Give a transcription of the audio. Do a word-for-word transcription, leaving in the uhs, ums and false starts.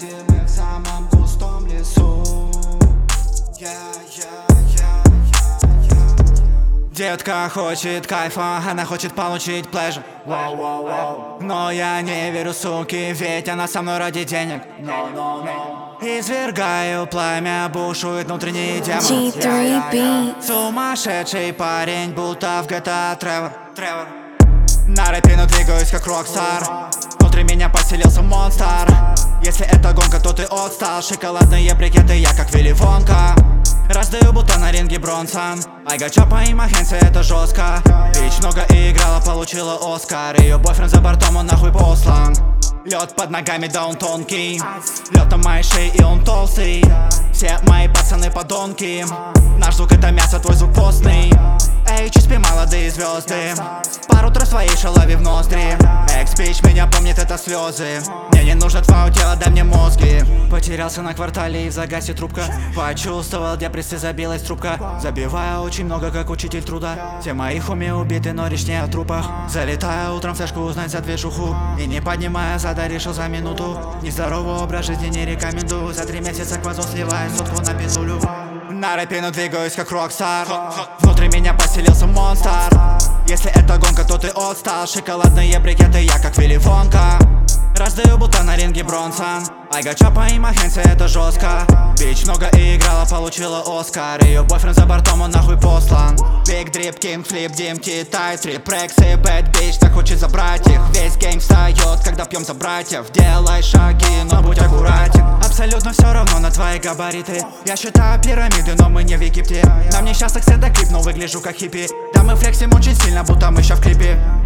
Едем мы в самом густом лесу. Yeah, yeah, yeah, yeah, yeah. Детка хочет кайфа, она хочет получить pleasure. Wow, wow, wow. Но я не верю, суки, ведь она со мной ради денег. No, no, no. Извергаю пламя, бушует внутренний демон. джи три yeah, yeah, yeah. Beats. Сумасшедший парень, будто в джи ти эй Тревор, Тревор. На рэпе, но двигаюсь как рокстар. Внутри меня поселился монстр. Если это гонка, то ты отстал. Шоколадные брикеты, я как Вилли Вонка. Раздаю будто на ринге Бронсон. Айгачопа и Махенси, это жестко. Бич много и играла, получила Оскар. Ее бойфренд за бортом, он нахуй послан. Лед под ногами, да он тонкий. Лед на моей шее, и он толстый. Все мои пацаны подонки. Наш звук это мясо, твой звук постный. Эй, чиспи, молодые звезды. Пару трав своей шалави в ноздри. Экс-пич меня помнит, это слезы. Мне не нужно твое тело, дай мне мозги. Потерялся на квартале и в загасе трубка. Почувствовал депрессию, забилась трубка. Забиваю очень много, как учитель труда. Все мои хуми убиты, но речь не о трупах. Залетаю утром в флешку узнать за движуху. И не поднимая зада, решил за минуту. Нездоровый образ жизни не рекомендую. За три месяца квазон сливаю сотку на пизулю. На рэпе, но двигаюсь как рокстар. Внутри меня поселился монстр. Если это гонка, то ты отстал. Шоколадные брикеты, я как Вилли Вонка. Раздаю будто на ринге Бронсон. Айгачопа и Махенси, это жестко. Бич много и играла, получила Оскар. Ее бойфренд за бортом, он нахуй послан. Big Drip, King Flip, ди эм ти, Tight, Trip, Rexy, Bad Bitch, так хочет забрать их. Весь гейм встает, когда пьем за братьев. Делай шаги, но будь аккуратен. Абсолютно все равно на твои габариты. Я считаю пирамиды, но мы не в Египте. На мне сейчас акцент клип, но выгляжу как хиппи. Да мы флексим очень сильно, будто мы ща в клипе.